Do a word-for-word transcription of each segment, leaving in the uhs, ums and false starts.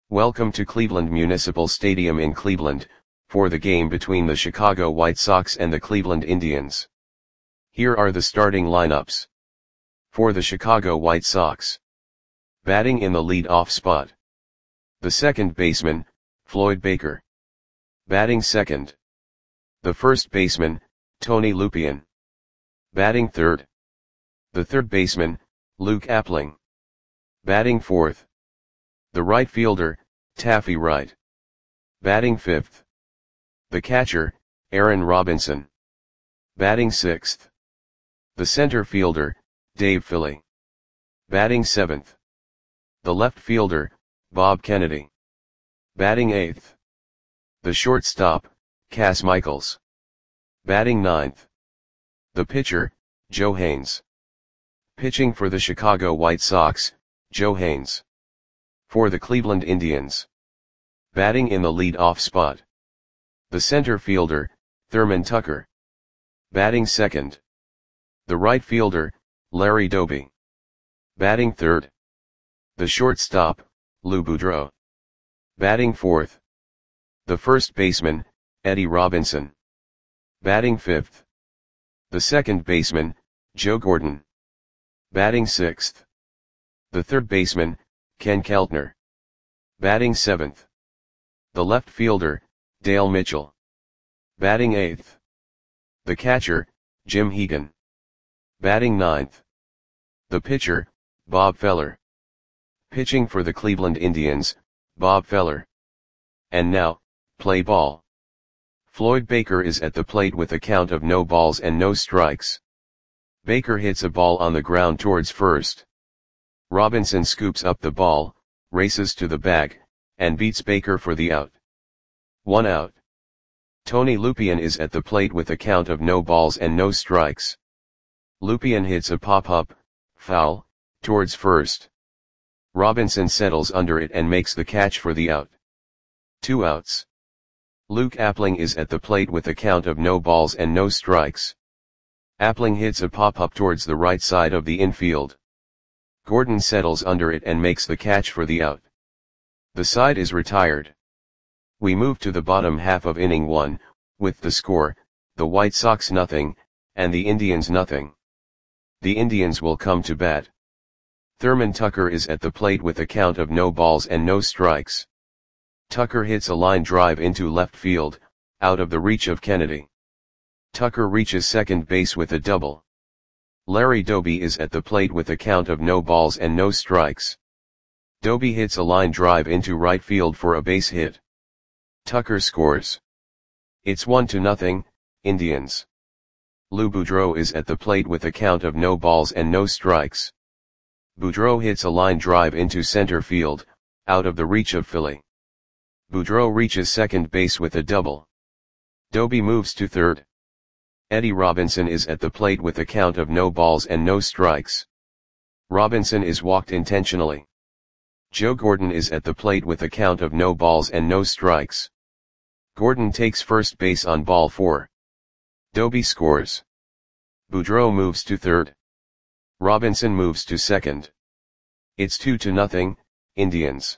Welcome to Cleveland Municipal Stadium in Cleveland, for the game between the Chicago White Sox and the Cleveland Indians. Here are the starting lineups. For the Chicago White Sox. Batting in the lead-off spot. The second baseman, Floyd Baker. Batting second. The first baseman, Tony Lupien. Batting third. The third baseman, Luke Appling. Batting fourth. The right fielder, Taffy Wright. Batting fifth. The catcher, Aaron Robinson. Batting sixth. The center fielder, Dave Philly. Batting seventh. The left fielder, Bob Kennedy. Batting eighth. The shortstop, Cass Michaels. Batting ninth. The pitcher, Joe Haynes. Pitching for the Chicago White Sox, Joe Haynes. For the Cleveland Indians. Batting in the lead-off spot. The center fielder, Thurman Tucker. Batting second. The right fielder, Larry Doby. Batting third. The shortstop, Lou Boudreau. Batting fourth. The first baseman, Eddie Robinson. Batting fifth. The second baseman, Joe Gordon. Batting sixth. The third baseman, Ken Keltner. Batting seventh. The left fielder, Dale Mitchell. Batting eighth. The catcher, Jim Hegan. Batting ninth. The pitcher, Bob Feller. Pitching for the Cleveland Indians, Bob Feller. And now, play ball. Floyd Baker is at the plate with a count of no balls and no strikes. Baker hits a ball on the ground towards first. Robinson scoops up the ball, races to the bag, and beats Baker for the out. One out. Tony Lupien is at the plate with a count of no balls and no strikes. Lupien hits a pop-up, foul, towards first. Robinson settles under it and makes the catch for the out. Two outs. Luke Appling is at the plate with a count of no balls and no strikes. Appling hits a pop-up towards the right side of the infield. Gordon settles under it and makes the catch for the out. The side is retired. We move to the bottom half of inning one, with the score, the White Sox nothing, and the Indians nothing. The Indians will come to bat. Thurman Tucker is at the plate with a count of no balls and no strikes. Tucker hits a line drive into left field, out of the reach of Kennedy. Tucker reaches second base with a double. Larry Doby is at the plate with a count of no balls and no strikes. Doby hits a line drive into right field for a base hit. Tucker scores. It's one to nothing, Indians. Lou Boudreau is at the plate with a count of no balls and no strikes. Boudreau hits a line drive into center field, out of the reach of Philly. Boudreau reaches second base with a double. Doby moves to third. Eddie Robinson is at the plate with a count of no balls and no strikes. Robinson is walked intentionally. Joe Gordon is at the plate with a count of no balls and no strikes. Gordon takes first base on ball four. Doby scores. Boudreau moves to third. Robinson moves to second. It's two to nothing, Indians.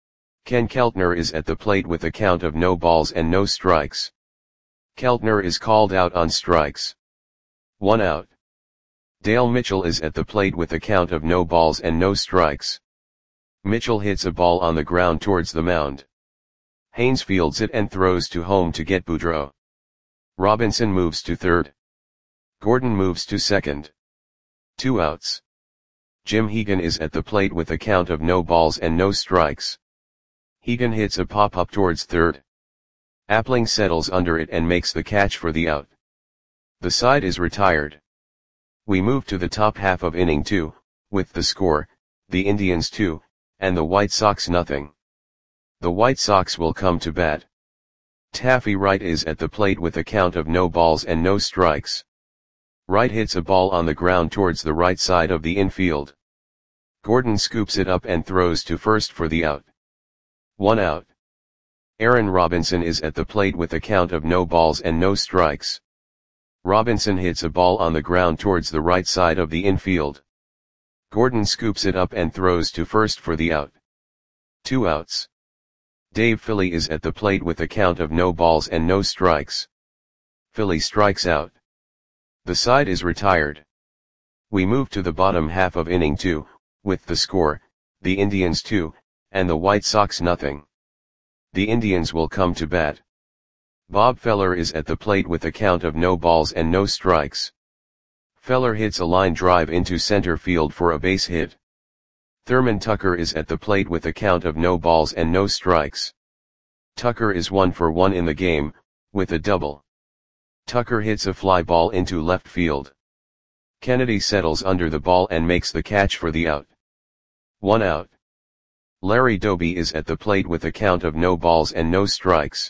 Ken Keltner is at the plate with a count of no balls and no strikes. Keltner is called out on strikes. One out. Dale Mitchell is at the plate with a count of no balls and no strikes. Mitchell hits a ball on the ground towards the mound. Haynes fields it and throws to home to get Boudreau. Robinson moves to third. Gordon moves to second. Two outs. Jim Hegan is at the plate with a count of no balls and no strikes. Hegan hits a pop-up towards third. Appling settles under it and makes the catch for the out. The side is retired. We move to the top half of inning two, with the score, the Indians two, and the White Sox nothing. The White Sox will come to bat. Taffy Wright is at the plate with a count of no balls and no strikes. Wright hits a ball on the ground towards the right side of the infield. Gordon scoops it up and throws to first for the out. One out. Aaron Robinson is at the plate with a count of no balls and no strikes. Robinson hits a ball on the ground towards the right side of the infield. Gordon scoops it up and throws to first for the out. Two outs. Dave Philly is at the plate with a count of no balls and no strikes. Philly strikes out. The side is retired. We move to the bottom half of inning two, with the score, the Indians two, and the White Sox nothing. The Indians will come to bat. Bob Feller is at the plate with a count of no balls and no strikes. Feller hits a line drive into center field for a base hit. Thurman Tucker is at the plate with a count of no balls and no strikes. Tucker is one for one in the game, with a double. Tucker hits a fly ball into left field. Kennedy settles under the ball and makes the catch for the out. One out. Larry Doby is at the plate with a count of no balls and no strikes.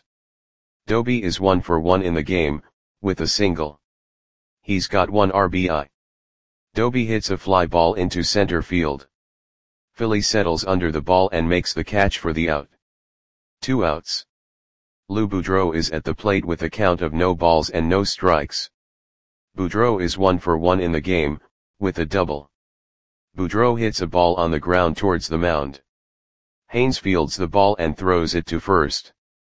Doby is one for one in the game, with a single. He's got one R B I. Doby hits a fly ball into center field. Philly settles under the ball and makes the catch for the out. Two outs. Lou Boudreau is at the plate with a count of no balls and no strikes. Boudreau is one for one in the game, with a double. Boudreau hits a ball on the ground towards the mound. Haynes fields the ball and throws it to first.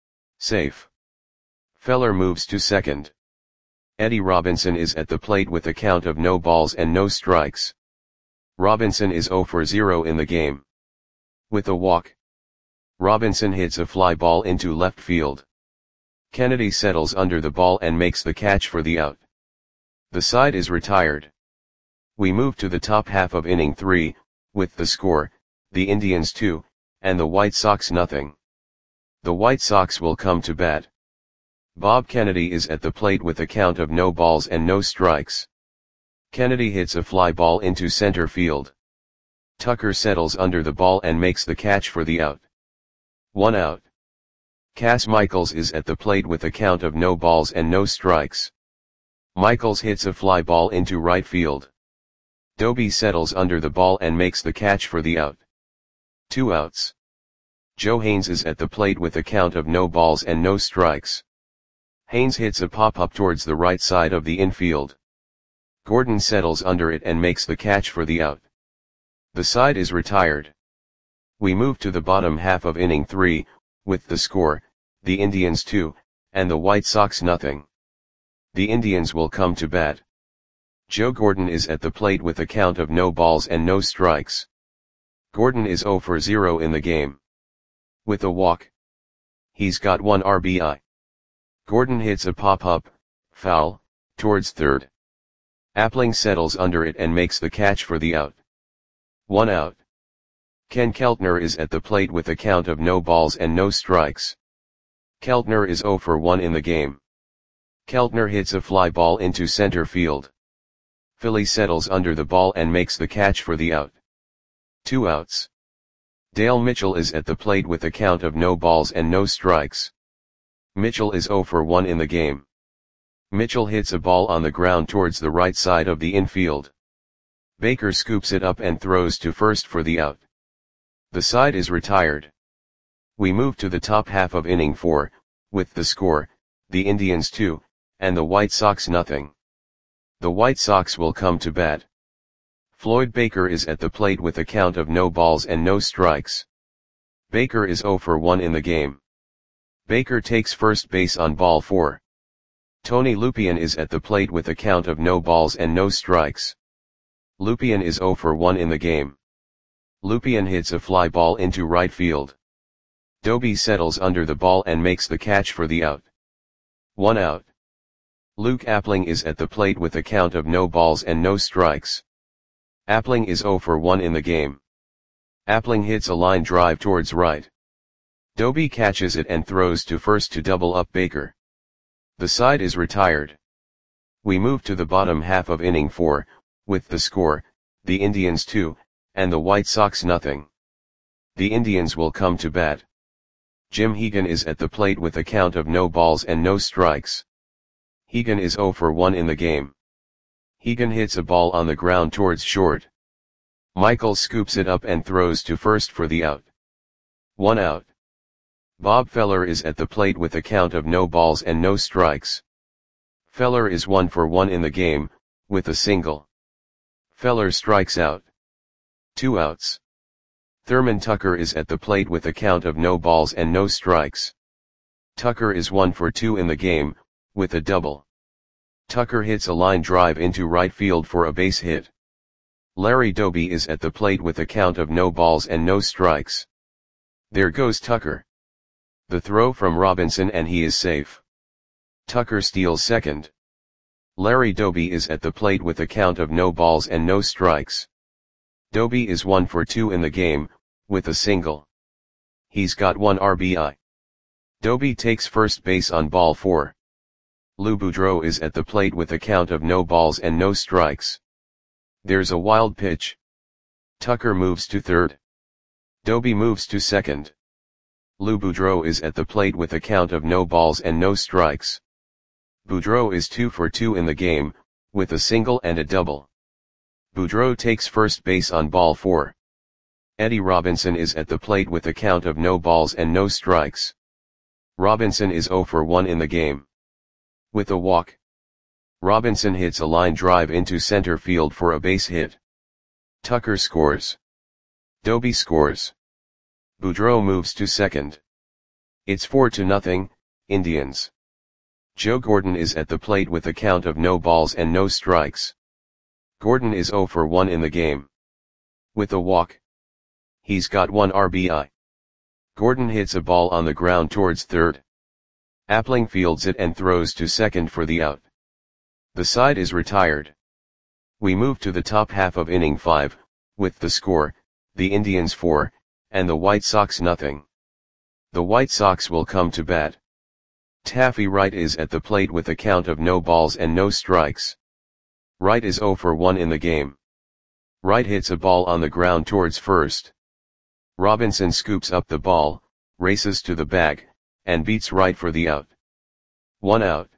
Safe. Feller moves to second. Eddie Robinson is at the plate with a count of no balls and no strikes. Robinson is zero for zero in the game. With a walk. Robinson hits a fly ball into left field. Kennedy settles under the ball and makes the catch for the out. The side is retired. We move to the top half of inning three, with the score, the Indians two, and the White Sox nothing. The White Sox will come to bat. Bob Kennedy is at the plate with a count of no balls and no strikes. Kennedy hits a fly ball into center field. Tucker settles under the ball and makes the catch for the out. One out. Cass Michaels is at the plate with a count of no balls and no strikes. Michaels hits a fly ball into right field. Doby settles under the ball and makes the catch for the out. Two outs. Joe Haynes is at the plate with a count of no balls and no strikes. Haynes hits a pop-up towards the right side of the infield. Gordon settles under it and makes the catch for the out. The side is retired. We move to the bottom half of inning three, with the score, the Indians two, and the White Sox nothing. The Indians will come to bat. Joe Gordon is at the plate with a count of no balls and no strikes. Gordon is zero for zero in the game. With a walk. He's got one R B I. Gordon hits a pop-up, foul, towards third. Appling settles under it and makes the catch for the out. One out. Ken Keltner is at the plate with a count of no balls and no strikes. Keltner is zero for one in the game. Keltner hits a fly ball into center field. Philly settles under the ball and makes the catch for the out. Two outs. Dale Mitchell is at the plate with a count of no balls and no strikes. Mitchell is zero for one in the game. Mitchell hits a ball on the ground towards the right side of the infield. Baker scoops it up and throws to first for the out. The side is retired. We move to the top half of inning four, with the score, the Indians two, and the White Sox nothing. The White Sox will come to bat. Floyd Baker is at the plate with a count of no balls and no strikes. Baker is zero for one in the game. Baker takes first base on ball four. Tony Lupien is at the plate with a count of no balls and no strikes. Lupien is zero for one in the game. Lupien hits a fly ball into right field. Doby settles under the ball and makes the catch for the out. One out. Luke Appling is at the plate with a count of no balls and no strikes. Appling is zero for one in the game. Appling hits a line drive towards right. Doby catches it and throws to first to double up Baker. The side is retired. We move to the bottom half of inning four, with the score, the Indians two, and the White Sox nothing. The Indians will come to bat. Jim Hegan is at the plate with a count of no balls and no strikes. Hegan is zero for one in the game. Hegan hits a ball on the ground towards short. Michaels scoops it up and throws to first for the out. One out. Bob Feller is at the plate with a count of no balls and no strikes. Feller is one for one in the game, with a single. Feller strikes out. Two outs. Thurman Tucker is at the plate with a count of no balls and no strikes. Tucker is one for two in the game, with a double. Tucker hits a line drive into right field for a base hit. Larry Doby is at the plate with a count of no balls and no strikes. There goes Tucker. The throw from Robinson and he is safe. Tucker steals second. Larry Doby is at the plate with a count of no balls and no strikes. Doby is one for two in the game, with a single. He's got one R B I. Doby takes first base on ball four. Lou Boudreau is at the plate with a count of no balls and no strikes. There's a wild pitch. Tucker moves to third. Doby moves to second. Lou Boudreau is at the plate with a count of no balls and no strikes. Boudreau is two for two in the game, with a single and a double. Boudreau takes first base on ball four. Eddie Robinson is at the plate with a count of no balls and no strikes. Robinson is zero for one in the game. With a walk, Robinson hits a line drive into center field for a base hit. Tucker scores. Doby scores. Boudreau moves to second. It's four to nothing, Indians. Joe Gordon is at the plate with a count of no balls and no strikes. Gordon is zero for one in the game. With a walk, he's got one R B I. Gordon hits a ball on the ground towards third. Appling fields it and throws to second for the out. The side is retired. We move to the top half of inning five, with the score, the Indians four, and the White Sox nothing. The White Sox will come to bat. Taffy Wright is at the plate with a count of no balls and no strikes. Wright is zero for one in the game. Wright hits a ball on the ground towards first. Robinson scoops up the ball, races to the bag, and beats Wright for the out. One out.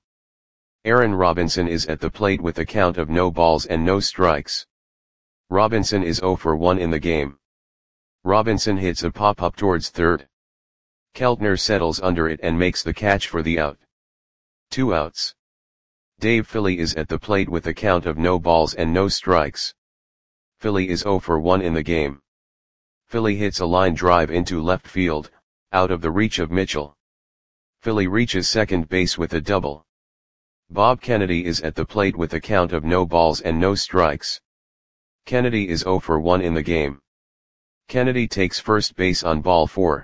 Aaron Robinson is at the plate with a count of no balls and no strikes. Robinson is zero for one in the game. Robinson hits a pop-up towards third. Keltner settles under it and makes the catch for the out. Two outs. Dave Philly is at the plate with a count of no balls and no strikes. Philly is zero for one in the game. Philly hits a line drive into left field, out of the reach of Mitchell. Philly reaches second base with a double. Bob Kennedy is at the plate with a count of no balls and no strikes. Kennedy is zero for one in the game. Kennedy takes first base on ball four.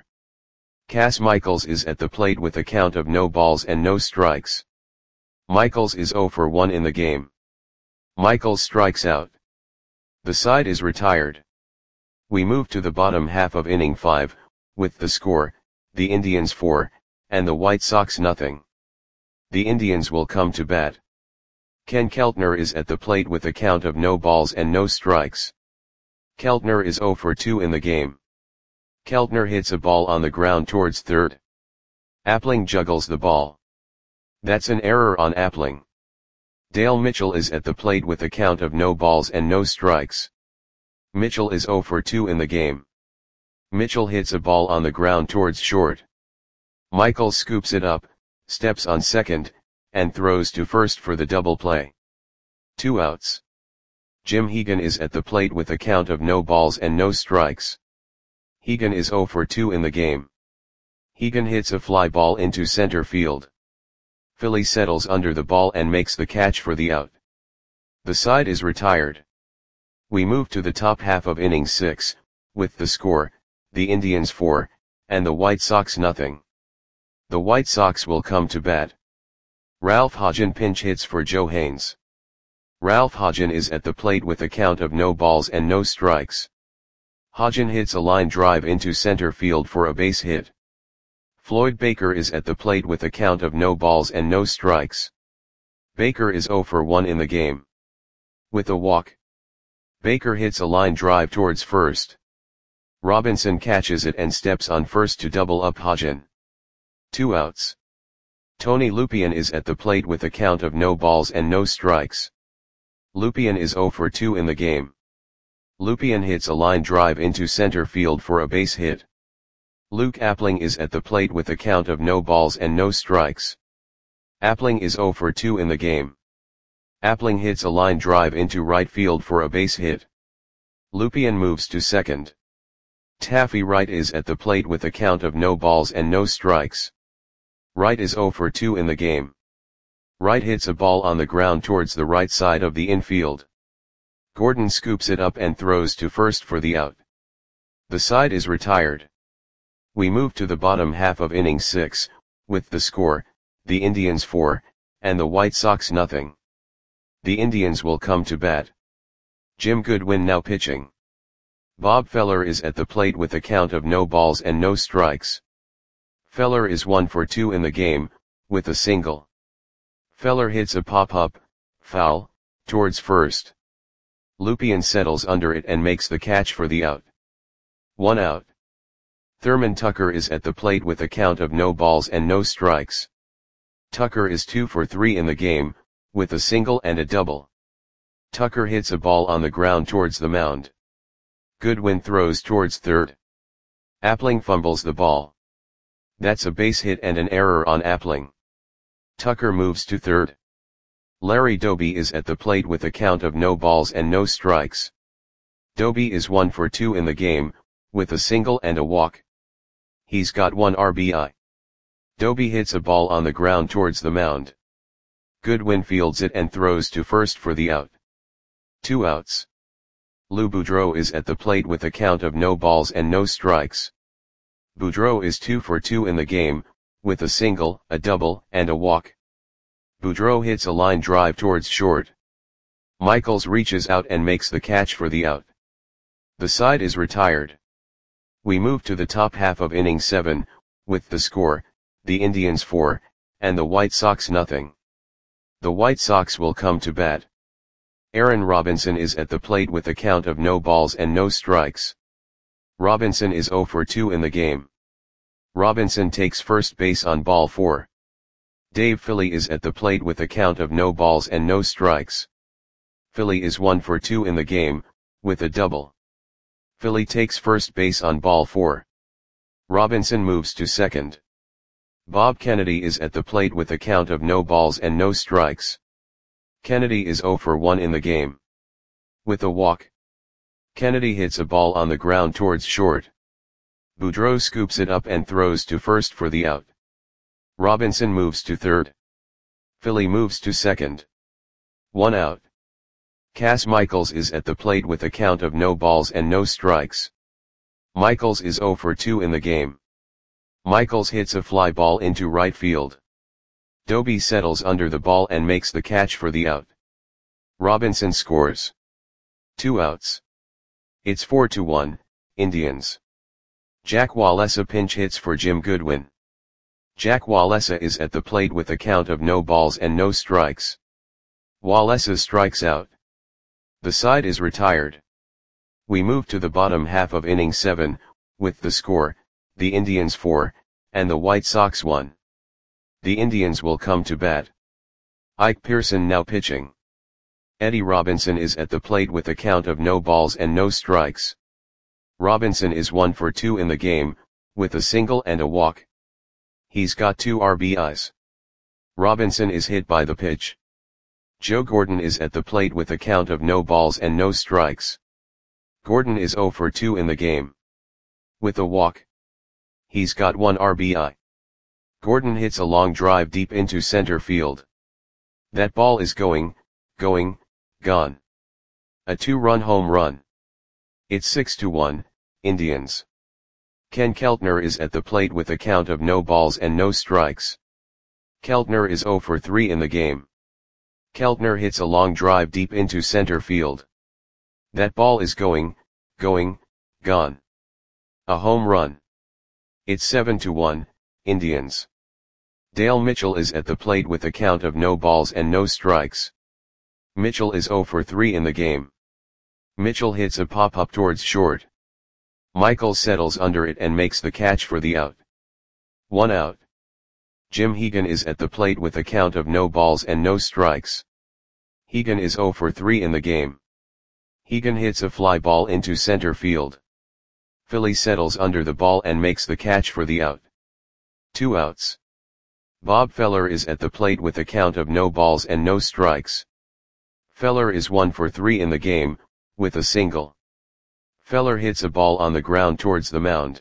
Cass Michaels is at the plate with a count of no balls and no strikes. Michaels is zero for one in the game. Michaels strikes out. The side is retired. We move to the bottom half of inning five, with the score, the Indians four, and the White Sox nothing. The Indians will come to bat. Ken Keltner is at the plate with a count of no balls and no strikes. Keltner is zero for two in the game. Keltner hits a ball on the ground towards third. Appling juggles the ball. That's an error on Appling. Dale Mitchell is at the plate with a count of no balls and no strikes. Mitchell is zero for two in the game. Mitchell hits a ball on the ground towards short. Michaels scoops it up, steps on second, and throws to first for the double play. Two outs. Jim Hegan is at the plate with a count of no balls and no strikes. Hegan is zero for two in the game. Hegan hits a fly ball into center field. Philly settles under the ball and makes the catch for the out. The side is retired. We move to the top half of inning six, with the score, the Indians four, and the White Sox nothing. The White Sox will come to bat. Ralph Hodgen pinch hits for Joe Haynes. Ralph Hodgen is at the plate with a count of no balls and no strikes. Hodgen hits a line drive into center field for a base hit. Floyd Baker is at the plate with a count of no balls and no strikes. Baker is zero for one in the game. With a walk, Baker hits a line drive towards first. Robinson catches it and steps on first to double up Hodgen. Two outs. Tony Lupien is at the plate with a count of no balls and no strikes. Lupien is zero for two in the game. Lupien hits a line drive into center field for a base hit. Luke Appling is at the plate with a count of no balls and no strikes. Appling is zero for two in the game. Appling hits a line drive into right field for a base hit. Lupien moves to second. Taffy Wright is at the plate with a count of no balls and no strikes. Wright is zero for two in the game. Wright hits a ball on the ground towards the right side of the infield. Gordon scoops it up and throws to first for the out. The side is retired. We move to the bottom half of inning six, with the score, the Indians four, and the White Sox nothing. The Indians will come to bat. Jim Goodwin now pitching. Bob Feller is at the plate with a count of no balls and no strikes. Feller is one for two in the game, with a single. Feller hits a pop-up, foul, towards first. Lupien settles under it and makes the catch for the out. One out. Thurman Tucker is at the plate with a count of no balls and no strikes. Tucker is two for three in the game, with a single and a double. Tucker hits a ball on the ground towards the mound. Goodwin throws towards third. Appling fumbles the ball. That's a base hit and an error on Appling. Tucker moves to third. Larry Doby is at the plate with a count of no balls and no strikes. Doby is one for two in the game, with a single and a walk. He's got one R B I. Doby hits a ball on the ground towards the mound. Goodwin fields it and throws to first for the out. Two outs. Lou Boudreau is at the plate with a count of no balls and no strikes. Boudreau is two for two in the game, with a single, a double, and a walk. Boudreau hits a line drive towards short. Michaels reaches out and makes the catch for the out. The side is retired. We move to the top half of inning seven, with the score, the Indians four, and the White Sox nothing. The White Sox will come to bat. Aaron Robinson is at the plate with a count of no balls and no strikes. Robinson is zero for two in the game. Robinson takes first base on ball four. Dave Philly is at the plate with a count of no balls and no strikes. Philly is one for two in the game, with a double. Philly takes first base on ball four. Robinson moves to second. Bob Kennedy is at the plate with a count of no balls and no strikes. Kennedy is zero for one in the game. With a walk. Kennedy hits a ball on the ground towards short. Boudreau scoops it up and throws to first for the out. Robinson moves to third. Philly moves to second. One out. Cass Michaels is at the plate with a count of no balls and no strikes. Michaels is zero for two in the game. Michaels hits a fly ball into right field. Doby settles under the ball and makes the catch for the out. Robinson scores. Two outs. It's four to one, Indians. Jack Wallesa pinch hits for Jim Goodwin. Jack Wallesa is at the plate with a count of no balls and no strikes. Wallesa strikes out. The side is retired. We move to the bottom half of inning seven, with the score, the Indians four, and the White Sox one. The Indians will come to bat. Ike Pearson now pitching. Eddie Robinson is at the plate with a count of no balls and no strikes. Robinson is one for two in the game, with a single and a walk. He's got two R B Is. Robinson is hit by the pitch. Joe Gordon is at the plate with a count of no balls and no strikes. Gordon is zero for two in the game. With a walk. He's got one R B I. Gordon hits a long drive deep into center field. That ball is going, going, gone. A two-run home run. It's six to one, Indians. Ken Keltner is at the plate with a count of no balls and no strikes. Keltner is zero for three in the game. Keltner hits a long drive deep into center field. That ball is going, going, gone. A home run. It's seven to one, Indians. Dale Mitchell is at the plate with a count of no balls and no strikes. Mitchell is zero for three in the game. Mitchell hits a pop-up towards short. Michaels settles under it and makes the catch for the out. One out. Jim Hegan is at the plate with a count of no balls and no strikes. Hegan is zero for three in the game. Hegan hits a fly ball into center field. Philly settles under the ball and makes the catch for the out. Two outs. Bob Feller is at the plate with a count of no balls and no strikes. Feller is one for three in the game, with a single. Feller hits a ball on the ground towards the mound.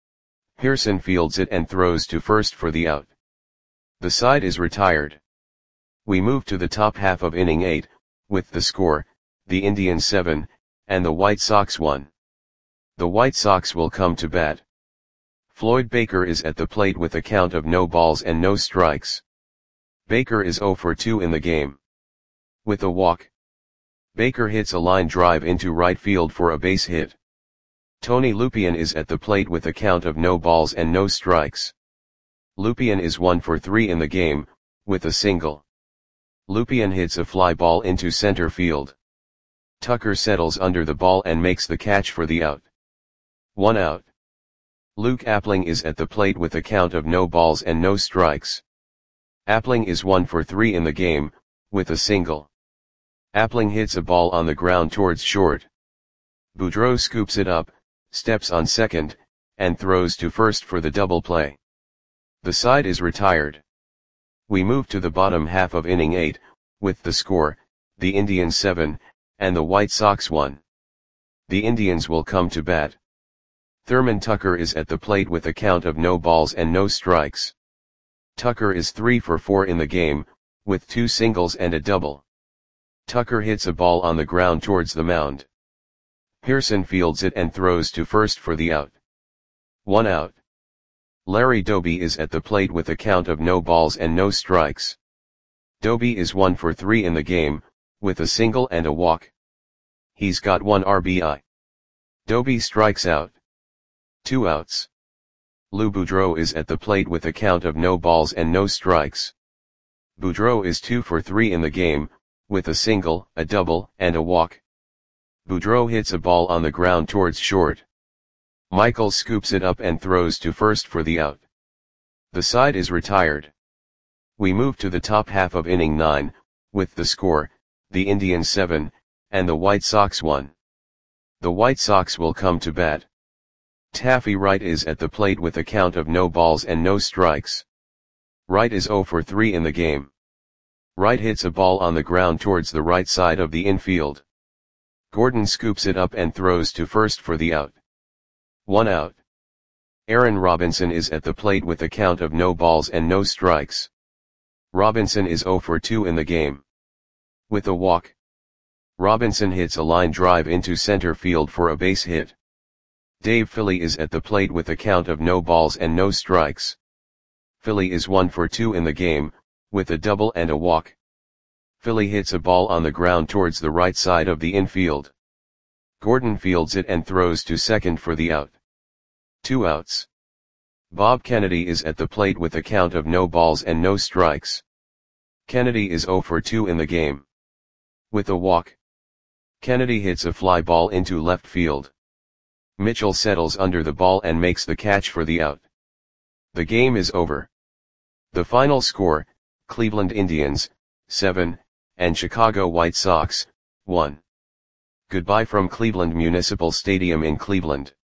Pearson fields it and throws to first for the out. The side is retired. We move to the top half of inning eight, with the score, the Indians seven, and the White Sox one. The White Sox will come to bat. Floyd Baker is at the plate with a count of no balls and no strikes. Baker is oh for two in the game. With a walk, Baker hits a line drive into right field for a base hit. Tony Lupien is at the plate with a count of no balls and no strikes. Lupien is one for three in the game, with a single. Lupien hits a fly ball into center field. Tucker settles under the ball and makes the catch for the out. One out. Luke Appling is at the plate with a count of no balls and no strikes. Appling is one for three in the game, with a single. Appling hits a ball on the ground towards short. Boudreau scoops it up, steps on second, and throws to first for the double play. The side is retired. We move to the bottom half of inning eight, with the score, the Indians seven, and the White Sox one. The Indians will come to bat. Thurman Tucker is at the plate with a count of no balls and no strikes. Tucker is three for four in the game, with two singles and a double. Tucker hits a ball on the ground towards the mound. Pearson fields it and throws to first for the out. One out. Larry Doby is at the plate with a count of no balls and no strikes. Doby is one for three in the game, with a single and a walk. He's got one R B I. Doby strikes out. Two outs. Lou Boudreau is at the plate with a count of no balls and no strikes. Boudreau is two for three in the game, with a single, a double, and a walk. Boudreau hits a ball on the ground towards short. Michaels scoops it up and throws to first for the out. The side is retired. We move to the top half of inning nine, with the score, the Indians seven, and the White Sox one. The White Sox will come to bat. Taffy Wright is at the plate with a count of no balls and no strikes. Wright is oh for three in the game. Wright hits a ball on the ground towards the right side of the infield. Gordon scoops it up and throws to first for the out. One out. Aaron Robinson is at the plate with a count of no balls and no strikes. Robinson is oh for two in the game. With a walk, Robinson hits a line drive into center field for a base hit. Dave Philly is at the plate with a count of no balls and no strikes. Philly is one for two in the game, with a double and a walk. Philly hits a ball on the ground towards the right side of the infield. Gordon fields it and throws to second for the out. Two outs. Bob Kennedy is at the plate with a count of no balls and no strikes. Kennedy is oh for two in the game. With a walk, Kennedy hits a fly ball into left field. Mitchell settles under the ball and makes the catch for the out. The game is over. The final score, Cleveland Indians, seven, and Chicago White Sox, one. Goodbye from Cleveland Municipal Stadium in Cleveland.